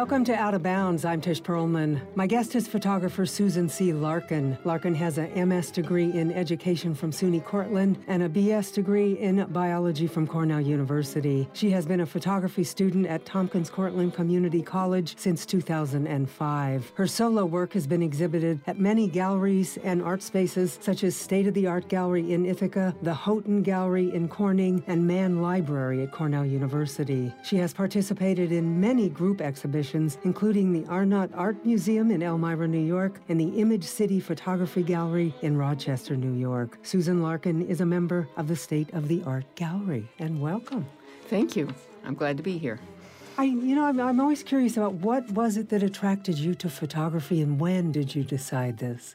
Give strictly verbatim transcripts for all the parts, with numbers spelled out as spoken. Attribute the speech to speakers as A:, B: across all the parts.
A: Welcome to Out of Bounds. I'm Tish Perlman. My guest is photographer Susan C. Larkin. Larkin has a M S degree in education from SUNY Cortland and a B S degree in biology from Cornell University. She has been a photography student at Tompkins Cortland Community College since two thousand five. Her solo work has been exhibited at many galleries and art spaces such as State-of-the-Art Gallery in Ithaca, the Houghton Gallery in Corning, and Mann Library at Cornell University. She has participated in many group exhibitions, including the Arnott Art Museum in Elmira, New York, and the Image City Photography Gallery in Rochester, New York. Susan Larkin is a member of the State-of-the-Art Gallery, and welcome.
B: Thank you. I'm glad to be here.
A: I, you know, I'm, I'm always curious about what was it that attracted you to photography, and when did you decide this?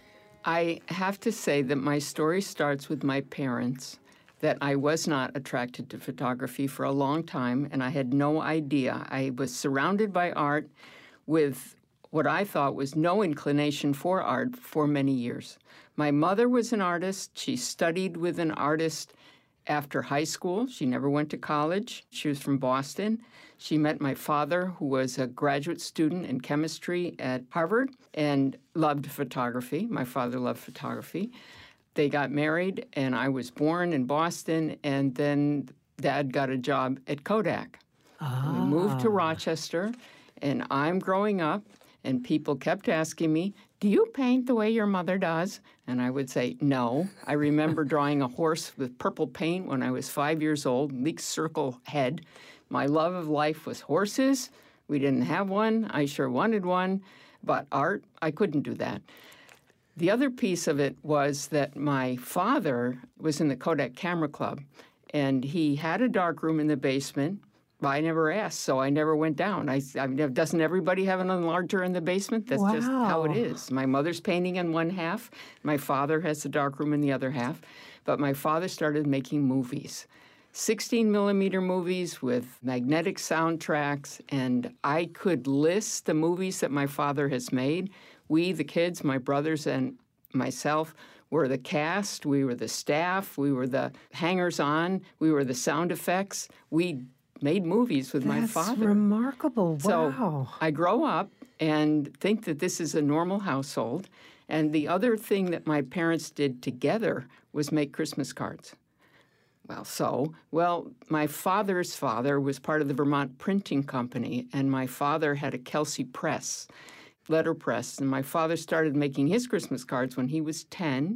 B: I have to say that my story starts with my parents, that I was not attracted to photography for a long time, and I had no idea. I was surrounded by art with what I thought was no inclination for art for many years. My mother was an artist. She studied with an artist after high school. She never went to college. She was from Boston. She met my father, who was a graduate student in chemistry at Harvard and loved photography. My father loved photography. They got married, and I was born in Boston, and then Dad got a job at Kodak.
A: Ah.
B: We moved to Rochester, and I'm growing up, and people kept asking me, do you paint the way your mother does? And I would say, no. I remember drawing a horse with purple paint when I was five years old, big circle head. My love of life was horses. We didn't have one. I sure wanted one. But art, I couldn't do that. The other piece of it was that my father was in the Kodak Camera Club, and he had a darkroom in the basement. I never asked, so I never went down. I, I mean, doesn't everybody have an enlarger in the basement? That's
A: wow.
B: just how it is. My mother's painting in one half. My father has the darkroom in the other half. But my father started making movies, sixteen millimeter movies with magnetic soundtracks, and I could list the movies that my father has made. We, the kids, my brothers and myself, were the cast, we were the staff, we were the hangers-on, we were the sound effects. We made movies with
A: That's
B: my father.
A: That's remarkable. Wow.
B: So I grow up and think that this is a normal household. And the other thing that my parents did together was make Christmas cards. Well, so, well, my father's father was part of the Vermont Printing Company, and my father had a Kelsey press, letterpress, and my father started making his Christmas cards when he was ten.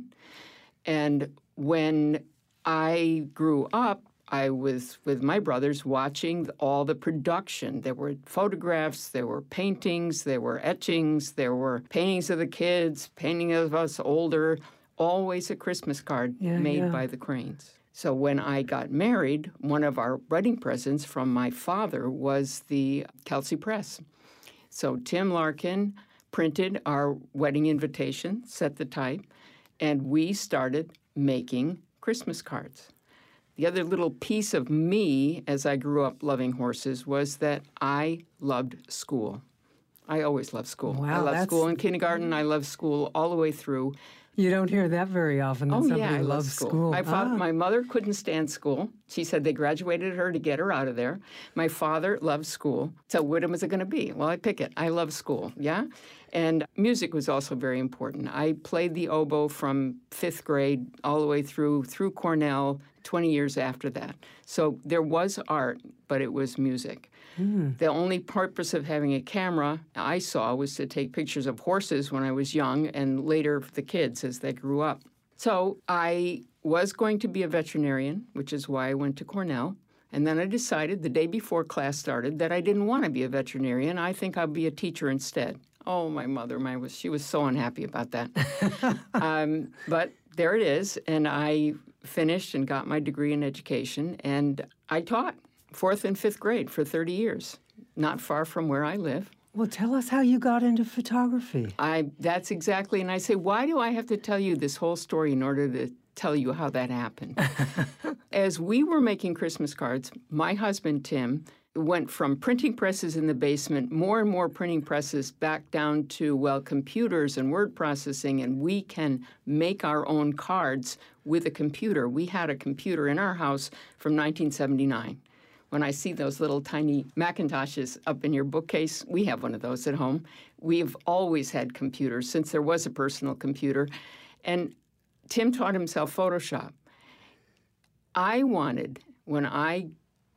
B: And when I grew up, I was with my brothers watching all the production. There were photographs, there were paintings, there were etchings, there were paintings of the kids, paintings of us older, always a Christmas card
A: yeah,
B: made
A: yeah.
B: by the Cranes. So when I got married, one of our wedding presents from my father was the Kelsey Press. So Tim Larkin printed our wedding invitation, set the type, and we started making Christmas cards. The other little piece of me, as I grew up loving horses, was that I loved school. I always loved school.
A: Wow,
B: I loved
A: that's...
B: school in kindergarten. I loved school all the way through.
A: You don't hear that very often, that
B: oh,
A: somebody
B: yeah, I
A: loves
B: love school.
A: school.
B: My, fa-
A: ah.
B: my mother couldn't stand school. She said they graduated her to get her out of there. My father loved school. So what was it going to be? Well, I pick it. I love school, yeah? And music was also very important. I played the oboe from fifth grade all the way through through Cornell, twenty years after that. So there was art, but it was music. Mm. The only purpose of having a camera I saw was to take pictures of horses when I was young and later the kids as they grew up. So I was going to be a veterinarian, which is why I went to Cornell. And then I decided the day before class started that I didn't want to be a veterinarian. I think I'll be a teacher instead. Oh, my mother, my was she was so unhappy about that. um, but there it is, and I finished and got my degree in education, and I taught fourth and fifth grade for thirty years, not far from where I live.
A: Well, tell us how you got into photography.
B: I that's exactly, and I say, why do I have to tell you this whole story in order to tell you how that happened? As we were making Christmas cards, my husband, Tim, went from printing presses in the basement, more and more printing presses, back down to, well, computers and word processing, and we can make our own cards with a computer. We had a computer in our house from nineteen seventy-nine. when I see those little tiny Macintoshes up in your bookcase, we have one of those at home. We've always had computers since there was a personal computer. And Tim taught himself Photoshop. I wanted, when I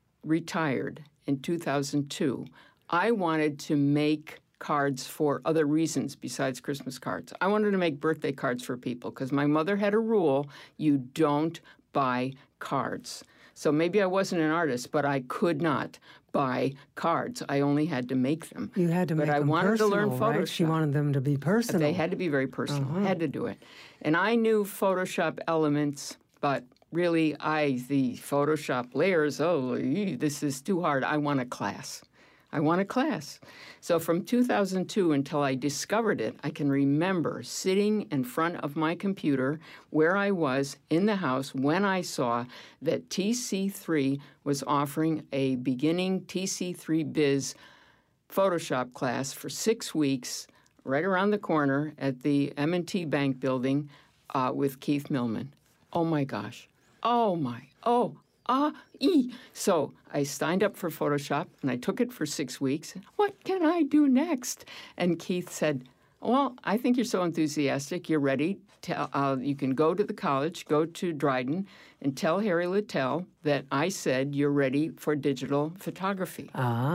B: retired in two thousand two, I wanted to make cards for other reasons besides Christmas cards. I wanted to make birthday cards for people because my mother had a rule, you don't buy cards. So maybe I wasn't an artist, but I could not buy cards. I only had to make them.
A: You had to
B: but
A: make
B: I
A: them
B: wanted
A: personal,
B: to learn Photoshop.
A: right? She wanted them to be personal.
B: They had to be very personal.
A: Uh-huh.
B: I had to do it. And I knew Photoshop elements, but really, I the Photoshop layers, oh, this is too hard. I want a class. I want a class. So from two thousand two until I discovered it, I can remember sitting in front of my computer where I was in the house when I saw that T C three was offering a beginning T C three Biz Photoshop class for six weeks right around the corner at the M and T Bank building uh, with Keith Millman. Oh, my gosh. Oh, my. Oh, ah, ee. So I signed up for Photoshop, and I took it for six weeks. What can I do next? And Keith said, well, I think you're so enthusiastic, you're ready. To, uh, you can go to the college, go to Dryden, and tell Harry Littell that I said you're ready for digital photography.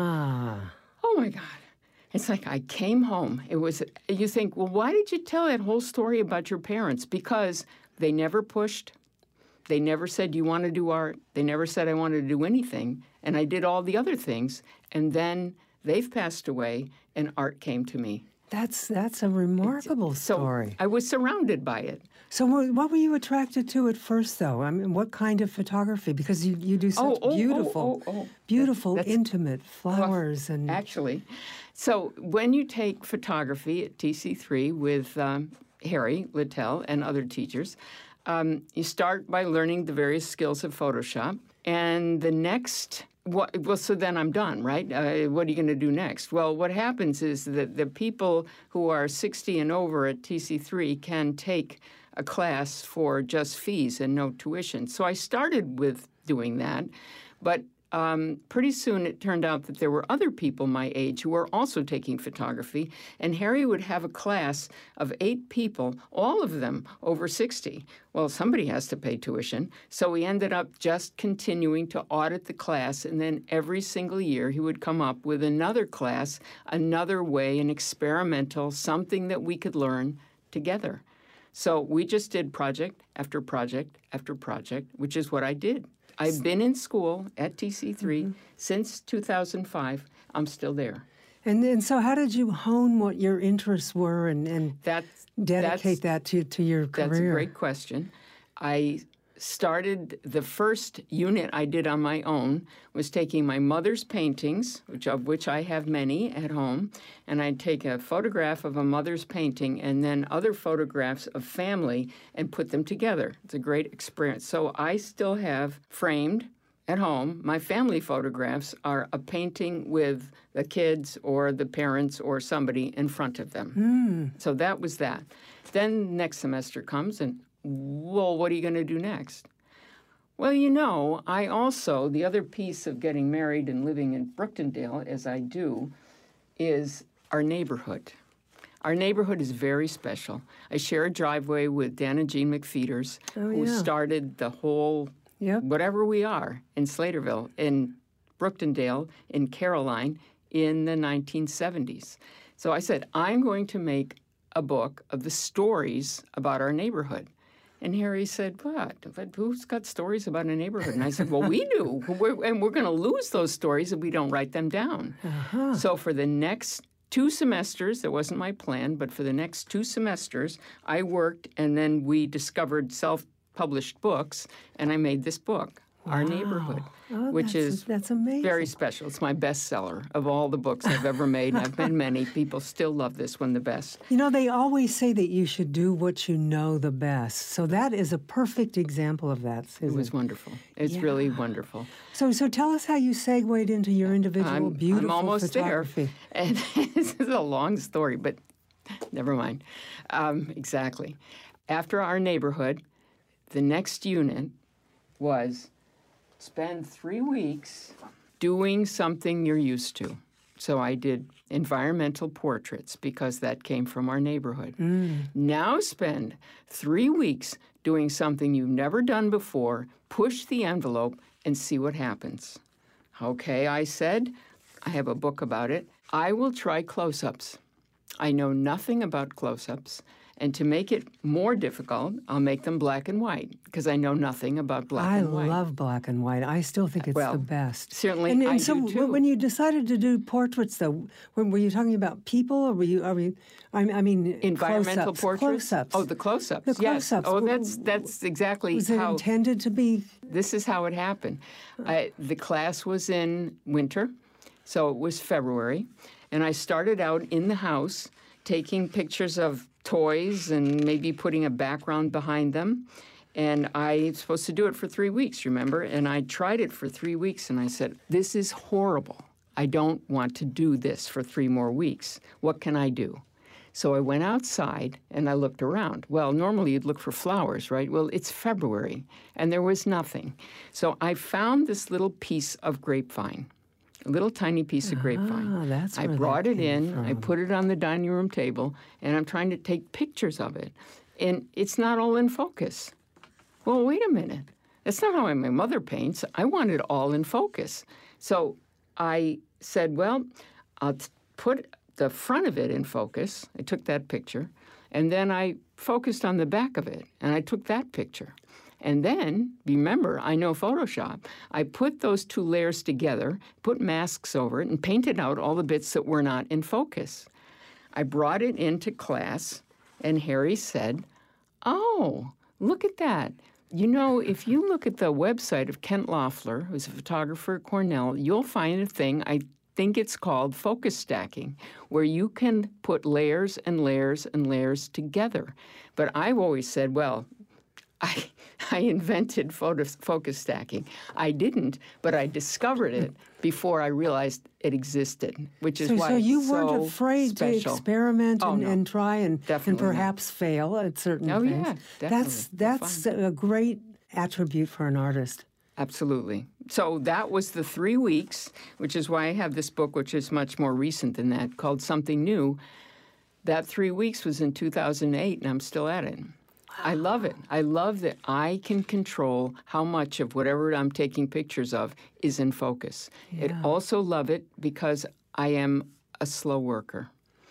A: Ah.
B: Oh, my God. It's like I came home. It was, you think, well, why did you tell that whole story about your parents? Because they never pushed. They never said, you want to do art. They never said I wanted to do anything. And I did all the other things. And then they've passed away, and art came to me.
A: That's that's a remarkable
B: So
A: story.
B: I was surrounded by it.
A: So what, what were you attracted to at first, though? I mean, what kind of photography? Because you, you do such
B: Oh, oh,
A: beautiful,
B: oh, oh, oh.
A: beautiful,
B: That's-
A: intimate flowers and
B: Actually, so when you take photography at T C three with um, Harry Littell and other teachers, um, you start by learning the various skills of Photoshop. And the next, what, well, so then I'm done, right? Uh, what are you going to do next? Well, what happens is that the people who are sixty and over at T C three can take a class for just fees and no tuition. So I started with doing that, but Um, pretty soon it turned out that there were other people my age who were also taking photography, and Harry would have a class of eight people, all of them over sixty. Well, somebody has to pay tuition, so we ended up just continuing to audit the class, and then every single year he would come up with another class, another way, an experimental, something that we could learn together. So we just did project after project after project, which is what I did. I've been in school at T C three mm-hmm. since two thousand five. I'm still there.
A: And and so how did you hone what your interests were and, and
B: that's,
A: dedicate
B: that's,
A: that to, to your career?
B: That's a great question. I started, the first unit I did on my own was taking my mother's paintings, which of which I have many at home, and I'd take a photograph of a mother's painting and then other photographs of family and put them together. It's a great experience. So I still have framed at home, my family photographs are a painting with the kids or the parents or somebody in front of them. Mm. So that was that. Then next semester comes and, well, what are you going to do next? Well, you know, I also, the other piece of getting married and living in Brooktondale, as I do, is our neighborhood. Our neighborhood is very special. I share a driveway with Dan and Jean McFeeters,
A: oh,
B: who
A: yeah.
B: started the whole,
A: yep.
B: whatever we are, in Slaterville, in Brooktondale, in Caroline, in the nineteen seventies. So I said, I'm going to make a book of the stories about our neighborhood. And Harry said, what? But who's got stories about a neighborhood? And I said, well, we do. We're, and we're going to lose those stories if we don't write them down. Uh-huh. So for the next two semesters, that wasn't my plan, but for the next two semesters, I worked, and then we discovered self-published books, and I made this book, wow. Our Neighborhood,
A: oh,
B: which
A: that's,
B: is
A: that's amazing.
B: Very special. It's my bestseller of all the books I've ever made, and I've made many. People still love this one the best.
A: You know, they always say that you should do what you know the best. So that is a perfect example of that, Susan.
B: It was wonderful. It's
A: yeah.
B: really wonderful.
A: So so tell us how you segued into your individual
B: I'm,
A: beautiful
B: I'm almost
A: photography.
B: there. And this is a long story, but never mind. Um, exactly. After Our Neighborhood, the next unit was spend three weeks doing something you're used to. So I did environmental portraits because that came from our neighborhood. Mm. Now spend three weeks doing something you've never done before, push the envelope, and see what happens. Okay, I said, I have a book about it. I will try close-ups. I know nothing about close-ups. And to make it more difficult, I'll make them black and white because I know nothing about black
A: I
B: and white.
A: I love black and white. I still think it's
B: well,
A: the best.
B: Certainly,
A: and, and
B: I
A: so
B: do too.
A: when you decided to do portraits, though, were, were you talking about people, or were you? Are we? I, I mean,
B: environmental
A: close-ups,
B: portraits.
A: Close-ups.
B: Oh, the close-ups.
A: The
B: yes.
A: close-ups.
B: Oh, that's that's exactly
A: was
B: how.
A: it intended to be?
B: This is how it happened. I, the class was in winter, so it was February, and I started out in the house taking pictures of toys and maybe putting a background behind them. And I was supposed to do it for three weeks, remember? And I tried it for three weeks, and I said, this is horrible. I don't want to do this for three more weeks. What can I do? So I went outside, and I looked around. Well, normally you'd look for flowers, right? Well, it's February, and there was nothing. So I found this little piece of grapevine. A little tiny piece of grapevine.
A: Ah, that's
B: I
A: where
B: brought
A: that
B: it
A: came
B: in,
A: from.
B: I put it on the dining room table, and I'm trying to take pictures of it. And it's not all in focus. Well, wait a minute. That's not how my mother paints. I want it all in focus. So I said, well, I'll t- put the front of it in focus. I took that picture. And then I focused on the back of it, and I took that picture. And then, remember, I know Photoshop. I put those two layers together, put masks over it, and painted out all the bits that were not in focus. I brought it into class, and Harry said, oh, look at that. You know, if you look at the website of Kent Loeffler, who's a photographer at Cornell, you'll find a thing, I think it's called focus stacking, where you can put layers and layers and layers together. But I've always said, well, I, I invented photo, focus stacking. I didn't, but I discovered it before I realized it existed, which is
A: so,
B: why
A: so you
B: it's
A: weren't
B: so
A: afraid
B: special.
A: to experiment
B: Oh,
A: and,
B: no.
A: and try and, and
B: Definitely
A: perhaps fail at certain
B: Oh,
A: things.
B: yeah, definitely.
A: That's that's
B: Fun.
A: a great attribute for an artist.
B: Absolutely. So that was the three weeks, which is why I have this book, which is much more recent than that, called Something New. That three weeks was in two thousand eight, and I'm still at it. I love it. I love that I can control how much of whatever I'm taking pictures of is in focus.
A: Yeah.
B: I also love it because I am a slow worker.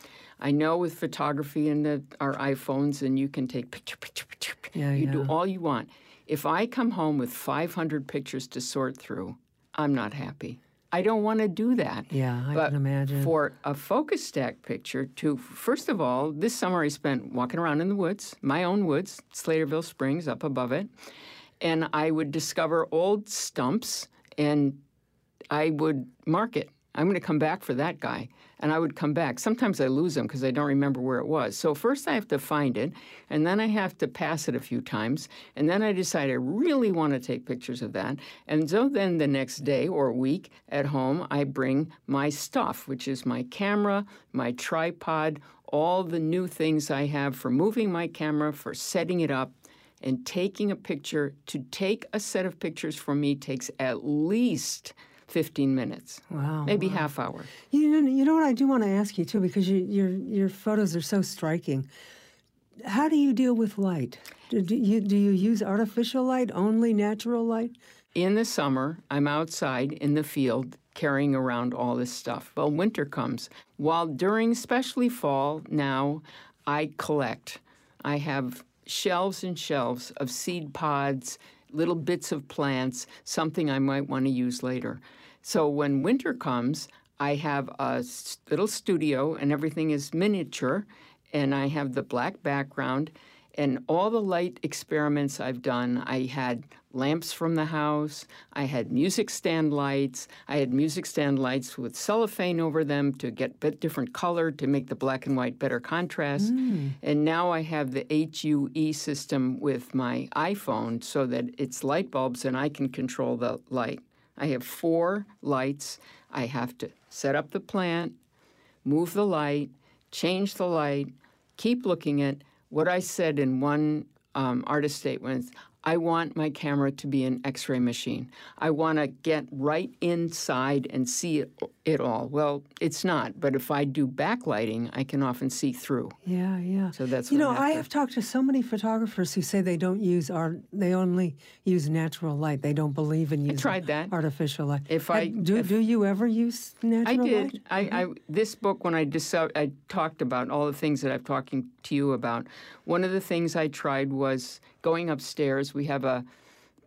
B: I know with photography and the, our iPhones, and you can take picture, picture, picture.
A: Yeah,
B: you
A: yeah.
B: do all you want. If I come home with five hundred pictures to sort through, I'm not happy. I don't want to do that.
A: Yeah, I
B: but
A: can imagine.
B: For a focus stack picture, to first of all, this summer I spent walking around in the woods, my own woods, Slaterville Springs, up above it, and I would discover old stumps, and I would mark it. I'm going to come back for that guy. And I would come back. Sometimes I lose them because I don't remember where it was. So first I have to find it, and then I have to pass it a few times, and then I decide I really want to take pictures of that. And so then the next day or week at home, I bring my stuff, which is my camera, my tripod, all the new things I have for moving my camera, for setting it up, and taking a picture. To take a set of pictures for me takes at least fifteen minutes,
A: Wow,
B: maybe
A: wow.
B: half hour.
A: You know, you know what I do want to ask you too, because you, your your photos are so striking. How do you deal with light? Do, do you do you use artificial light, only natural light?
B: In the summer, I'm outside in the field carrying around all this stuff. Well, winter comes. While during, especially fall now, I collect. I have shelves and shelves of seed pods, little bits of plants, something I might want to use later. So when winter comes, I have a s- little studio, and everything is miniature, and I have the black background, and all the light experiments I've done. I had lamps from the house, I had music stand lights, I had music stand lights with cellophane over them to get a bit different color to make the black and white better contrast. Mm. And now I have the H U E system with my iPhone so that it's light bulbs and I can control the light. I have four lights. I have to set up the plant, move the light, change the light, keep looking at what I said in one um, artist statement. I want my camera to be an X-ray machine. I want to get right inside and see it, it all. Well, it's not, but if I do backlighting, I can often see through.
A: Yeah, yeah.
B: So that's
A: you
B: what
A: know,
B: I have
A: I
B: to-
A: have talked to so many photographers who say they don't use art; they only use natural light. They don't believe in using
B: tried that.
A: artificial light.
B: If
A: Uh,
B: I-
A: do,
B: if-
A: do you ever use natural
B: I
A: light?
B: did. I, I this book when I dis- I talked about all the things that I've talking to you about. One of the things I tried was going upstairs. We have a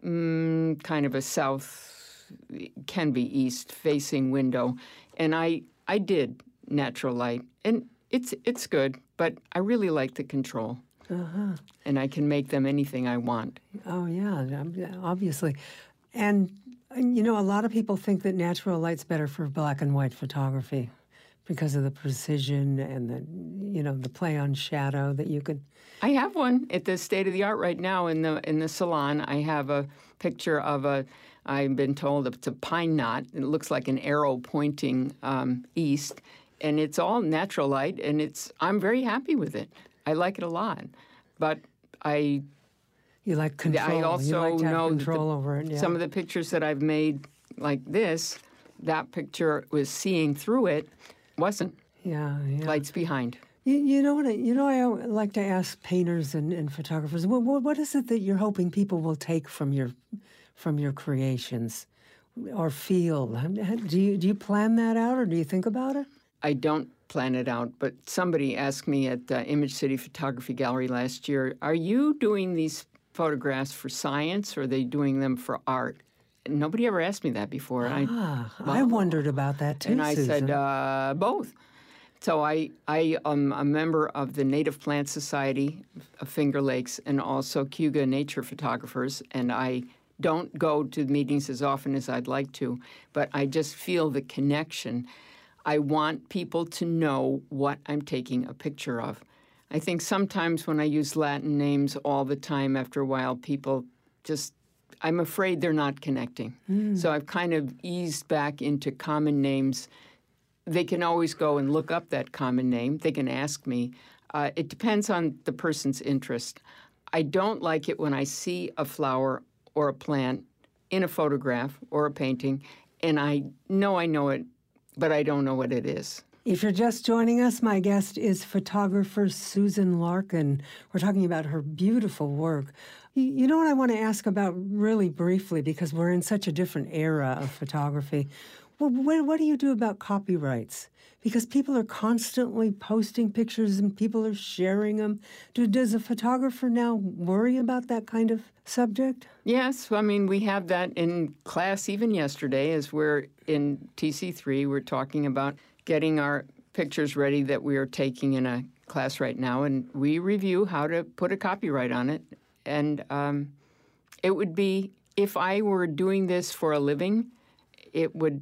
B: mm, kind of a south, can be east facing window, and I I did natural light, and it's it's good, but I really like the control,
A: Uh-huh.
B: and I can make them anything I want.
A: Oh, yeah, um, yeah, obviously. And, and, you know, a lot of people think that natural light's better for black and white photography because of the precision and the, you know, the play on shadow that you could...
B: I have one at the state of the art right now in the in the salon. I have a picture of a. I've been told it's a pine knot. It looks like an arrow pointing um, east, and it's all natural light, and it's. I'm very happy with it. I like it a lot, but I.
A: You like control.
B: I also
A: you like to have
B: know that
A: control
B: the,
A: over it. Yeah.
B: some of the pictures that I've made, like this, that picture was seeing through it, wasn't.
A: yeah, yeah.
B: Lights behind.
A: You, you know what? I, you know, I like to ask painters and, and photographers. What, what what is it that you're hoping people will take from your from your creations, or feel? Do you do you plan that out, or do you think about it?
B: I don't plan it out, but somebody asked me at the Image City Photography Gallery last year, are you doing these photographs for science or are they doing them for art? And nobody ever asked me that before. And I,
A: Ah, I wondered about that too,
B: and I
A: Susan.
B: said, uh, both. So I, I am a member of the Native Plant Society of Finger Lakes and also Cayuga Nature Photographers, and I don't go to meetings as often as I'd like to, but I just feel the connection. I want people to know what I'm taking a picture of. I think sometimes when I use Latin names all the time, after a while, people just, I'm afraid they're not connecting.
A: Mm.
B: So I've kind of eased back into common names. They can always go and look up that common name. They can ask me. Uh, it depends on the person's interest. I don't like it when I see a flower or a plant in a photograph or a painting, and I know I know it, but I don't know what it is.
A: If you're just joining us, my guest is photographer Susan Larkin. We're talking about her beautiful work. You know what I want to ask about really briefly, because we're in such a different era of photography. Well, what, what do you do about copyrights? Because people are constantly posting pictures and people are sharing them. Do, does a photographer now worry about that kind of subject?
B: Yes, I mean, we have that in class even yesterday as we're in T C three. We're talking about getting our pictures ready that we are taking in a class right now, and we review how to put a copyright on it. And um, it would be, if I were doing this for a living, it would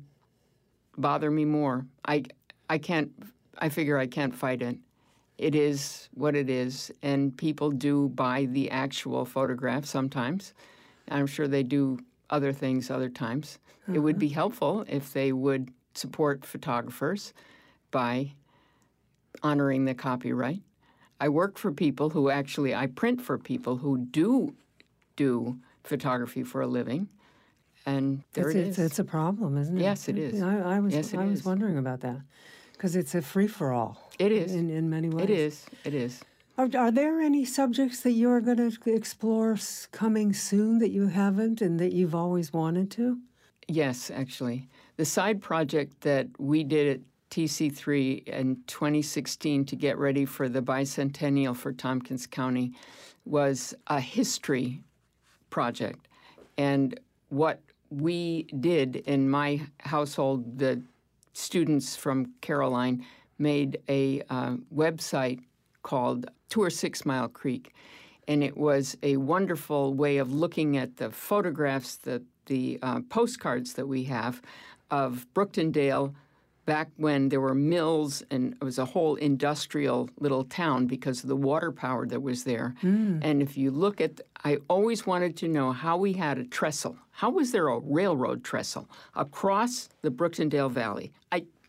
B: bother me more. I, I can't, I figure I can't fight it. It is what it is, and people do buy the actual photograph sometimes. I'm sure they do other things other times. Uh-huh. It would be helpful if they would support photographers by honoring the copyright. I work for people who actually, I print for people who do do photography for a living. And there
A: it's,
B: it
A: it's,
B: is.
A: It's a problem, isn't it?
B: Yes, it is.
A: I, I was,
B: yes, it
A: I was
B: is.
A: wondering about that because it's a free-for-all.
B: It is.
A: In, in many ways.
B: It is. It is.
A: Are, are there any subjects that you're going to explore coming soon that you haven't and that you've always wanted to?
B: Yes, actually. The side project that we did at T C three in twenty sixteen to get ready for the bicentennial for Tompkins County was a history project. And what we did in my household, the students from Caroline made a uh, website called Tour Six Mile Creek. And it was a wonderful way of looking at the photographs, the, the uh, postcards that we have of Brooktondale back when there were mills and it was a whole industrial little town because of the water power that was there. Mm. And if you look at, I always wanted to know how we had a trestle. How was there a railroad trestle across the Brooktondale Valley? I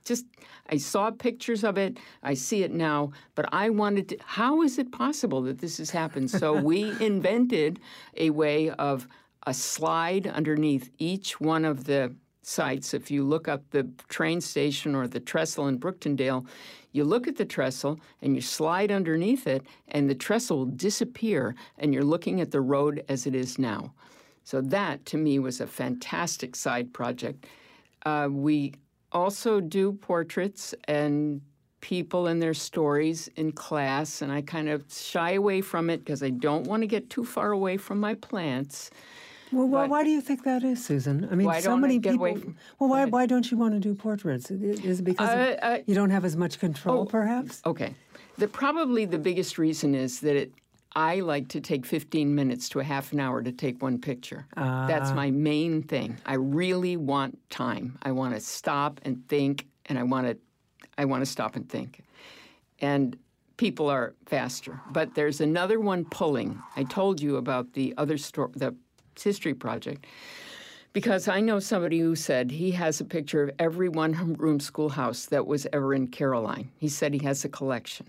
B: just, I saw pictures of it. I see it now. But I wanted to, how is it possible that this has happened? So we invented a way of a slide underneath each one of the sites. If you look up the train station or the trestle in Brooktondale, you look at the trestle and you slide underneath it, and the trestle will disappear, and you're looking at the road as it is now. So that, to me, was a fantastic side project. Uh, we also do portraits and people and their stories in class, and I kind of shy away from it because I don't want to get too far away from my plants.
A: Well, why,
B: But-
A: why do you think that is, Susan? I mean,
B: Why
A: so
B: don't I
A: many
B: get
A: people.
B: away from-
A: well, why
B: ahead.
A: why don't you want to do portraits? Is it because of-
B: Uh, uh,
A: you don't have as much control,
B: oh,
A: perhaps?
B: Okay. The, probably the biggest reason is that it, I like to take fifteen minutes to a half an hour to take one picture. That's my main thing. I really want time. I want to stop and think, and I want to, I want to stop and think. And people are faster. But there's another one pulling. I told you about the other story, the history project, because I know somebody who said he has a picture of every one-room schoolhouse that was ever in Caroline. He said he has a collection.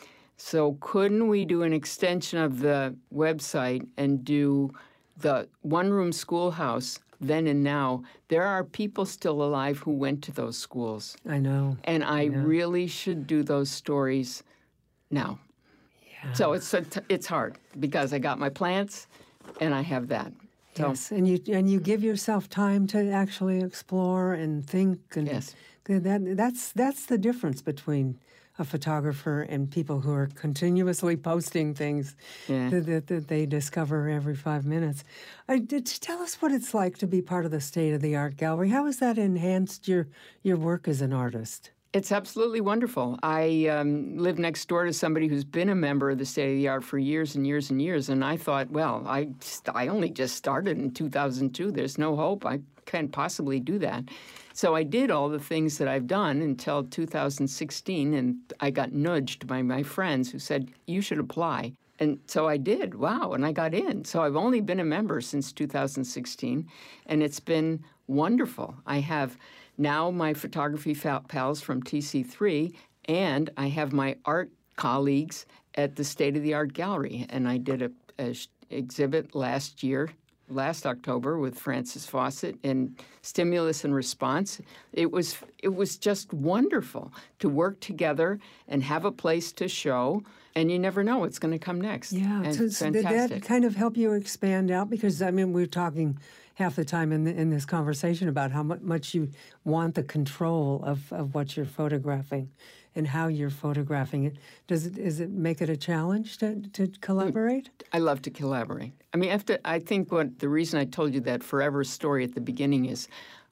B: So couldn't we do an extension of the website and do the one-room schoolhouse then and now? There are people still alive who went to those schools.
A: I know.
B: And I really should do those stories now.
A: Yeah.
B: So it's it's hard because I got my plants and I have that. So,
A: Yes, and you and you give yourself time to actually explore and think, and
B: Yes.
A: that that's that's the difference between a photographer and people who are continuously posting things
B: Yeah.
A: that, that, that they discover every five minutes. I, did tell us what it's like to be part of the State of the Art Gallery. How has that enhanced your your work as an artist?
B: It's absolutely wonderful. I um, live next door to somebody who's been a member of the State of the Art for years and years and years, and I thought, well, I, I only just started in two thousand two. There's no hope. I can't possibly do that. So I did all the things that I've done until two thousand sixteen, and I got nudged by my friends who said, you should apply. And so I did. Wow, and I got in. So I've only been a member since two thousand sixteen, and it's been wonderful. I have now my photography pals from T C three, and I have my art colleagues at the State of the Art Gallery. And I did a, a sh- exhibit last year, last October, with Francis Fawcett in Stimulus and Response. It was it was just wonderful to work together and have a place to show. And you never know what's going to come next.
A: Yeah,
B: and
A: so
B: it's
A: so did
B: fantastic.
A: that kind of help you expand out? Because, I mean, we're talking half the time in, the, in this conversation about how mu- much you want the control of, of what you're photographing and how you're photographing it. Does it, does it make it a challenge to, to collaborate?
B: I love to collaborate. I mean, after, I think what the reason I told you that forever story at the beginning is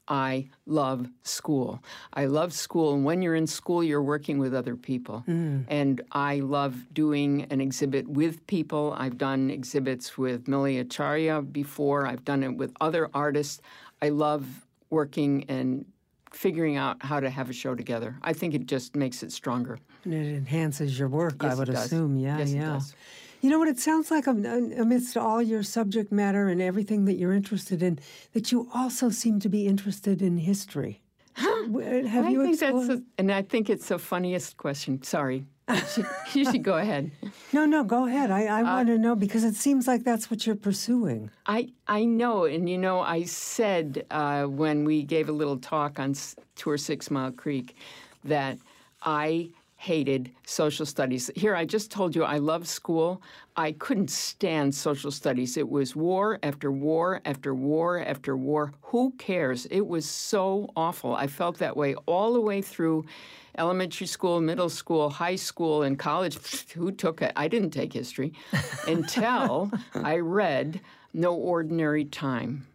B: I love school. I love school, and when you're in school, you're working with other people. Mm. And I love doing an exhibit with people. I've done exhibits with Millie Acharya before. I've done it with other artists. I love working and figuring out how to have a show together. I think it just makes it stronger.
A: And it enhances your work,
B: Yes,
A: I would
B: it does.
A: assume. Yeah,
B: Yes, it
A: yeah.
B: does.
A: You know what? It sounds like um, amidst all your subject matter and everything that you're interested in, that you also seem to be interested in history. W- Have
B: I
A: you
B: think
A: explored?
B: that's, a, and I think it's the funniest question. Sorry, you should, you should go ahead.
A: No, no, go ahead. I, I
B: Uh,
A: want to know because it seems like that's what you're pursuing.
B: I I know, and you know, I said uh, when we gave a little talk on S- Tour Six Mile Creek that I hated social studies. Here, I just told you I love school. I couldn't stand social studies. It was war after war after war after war. Who cares? It was so awful. I felt that way all the way through elementary school, middle school, high school, and college. Who took it? I didn't take history until I read No Ordinary Time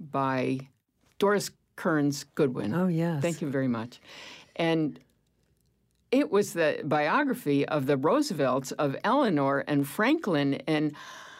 B: by Doris Kearns Goodwin.
A: Oh, yes.
B: Thank you very much. And it was the biography of the Roosevelts, of Eleanor and Franklin, and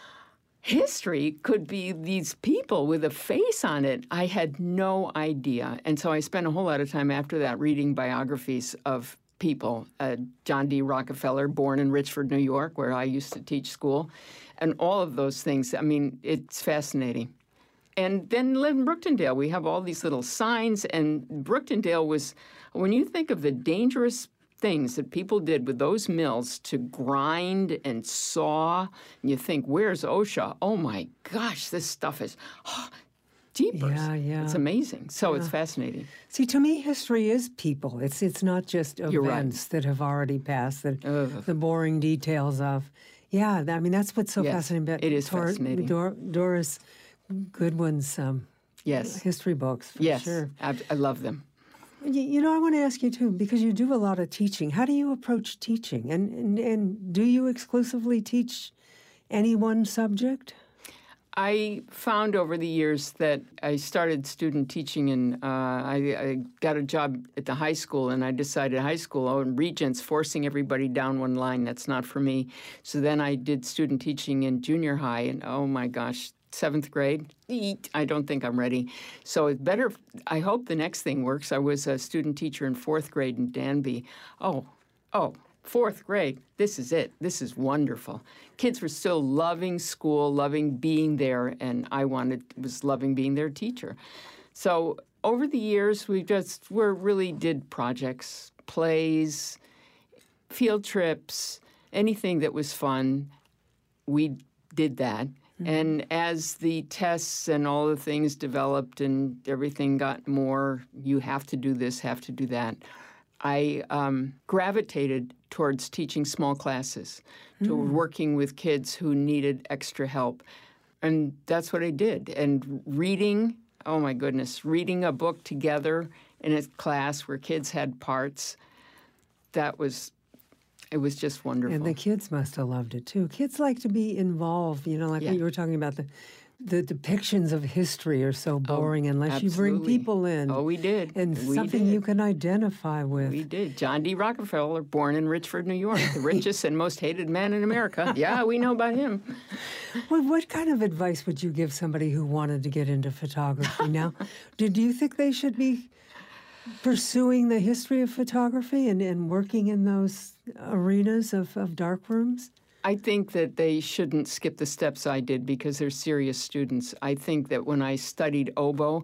B: history could be these people with a face on it. I had no idea. And so I spent a whole lot of time after that reading biographies of people. Uh, John D. Rockefeller, born in Richford, New York, where I used to teach school, and all of those things. I mean, it's fascinating. And then live in Brooktondale. We have all these little signs, and Brooktondale was, when you think of the dangerous things that people did with those mills to grind and saw, and you think, where's OSHA? Oh my gosh, this stuff is, oh, jeepers.
A: Yeah, yeah.
B: It's amazing. So
A: yeah.
B: it's fascinating.
A: See, to me, history is people. It's it's not just
B: You're
A: events
B: right.
A: that have already passed, that
B: Ugh.
A: the boring details of. Yeah, I mean, that's what's so
B: Yes,
A: fascinating about
B: it is
A: Tor-
B: fascinating.
A: Dor- Doris Goodwin's um,
B: Yes.
A: history books, for
B: Yes.
A: sure.
B: I, I love them.
A: You, you know, I want to ask you, too, because you do a lot of teaching. How do you approach teaching? And, and, and do you exclusively teach any one subject?
B: I found over the years that I started student teaching, and uh, I, I got a job at the high school, and I decided high school, oh, and regents, forcing everybody down one line, that's not for me. So then I did student teaching in junior high, and oh my gosh, seventh grade, eat, I don't think I'm ready. So it's better, I hope the next thing works. I was a student teacher in fourth grade in Danby. Oh, oh. Fourth grade, this is it. This is wonderful. Kids were still loving school, loving being there, and I wanted was loving being their teacher. So over the years, we just we really did projects, plays, field trips, anything that was fun. We did that. Mm-hmm. And as the tests and all the things developed and everything got more, you have to do this, have to do that, I um, gravitated towards teaching small classes, to mm. working with kids who needed extra help. And that's what I did. And reading, oh my goodness, reading a book together in a class where kids had parts, that was, it was just wonderful.
A: And the kids must have loved it, too. Kids like to be involved, you know, like
B: yeah.
A: what you were talking about, the The depictions of history are so boring
B: oh,
A: unless
B: absolutely.
A: you bring people in.
B: Oh, we did.
A: And
B: we
A: something
B: did.
A: you can identify with.
B: We did. John D. Rockefeller, born in Richford, New York, the richest and most hated man in America. Yeah, we know about him.
A: Well, what kind of advice would you give somebody who wanted to get into photography now? Did you think they should be pursuing the history of photography and, and working in those arenas of, of dark rooms?
B: I think that they shouldn't skip the steps I did because they're serious students. I think that when I studied oboe,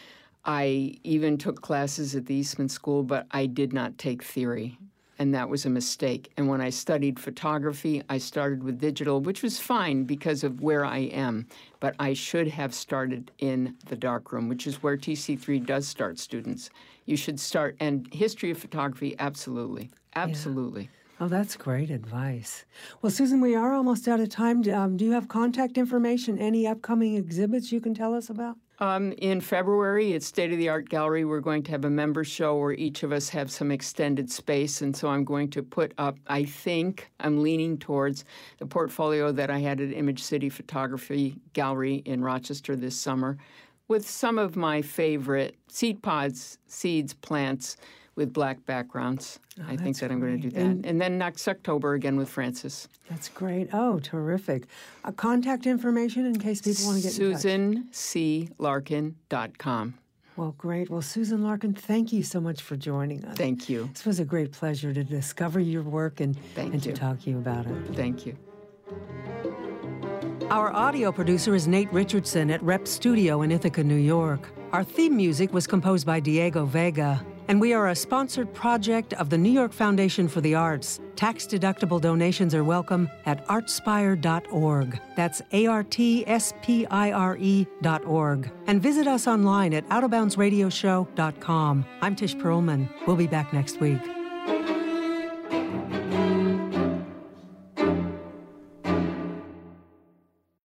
B: I even took classes at the Eastman School, but I did not take theory, and that was a mistake. And when I studied photography, I started with digital, which was fine because of where I am, but I should have started in the darkroom, which is where T C three does start students. You should start, and history of photography, absolutely, absolutely.
A: Yeah. Oh, that's great advice. Well, Susan, we are almost out of time. Um, do you have contact information, any upcoming exhibits you can tell us about?
B: Um, in February, at State of the Art Gallery, we're going to have a member show where each of us have some extended space. And so I'm going to put up, I think, I'm leaning towards the portfolio that I had at Image City Photography Gallery in Rochester this summer with some of my favorite seed pods, seeds, plants, with black backgrounds.
A: Oh,
B: I think that I'm going to do that.
A: And,
B: and then next October again with Francis.
A: That's great. Oh, terrific. Uh, contact information in case people want to get in touch.
B: Susan C Larkin dot com.
A: Well, great. Well, Susan Larkin, thank you so much for joining us.
B: Thank you.
A: This was a great pleasure to discover your work and,
B: Thank
A: and
B: you.
A: to talk to you about it.
B: Thank you.
A: Our audio producer is Nate Richardson at Rep Studio in Ithaca, New York. Our theme music was composed by Diego Vega. And we are a sponsored project of the New York Foundation for the Arts. Tax-deductible donations are welcome at artspire dot org. That's A R T S P I R E dot org. And visit us online at out of bounds radio show dot com. I'm Tish Perlman. We'll be back next week.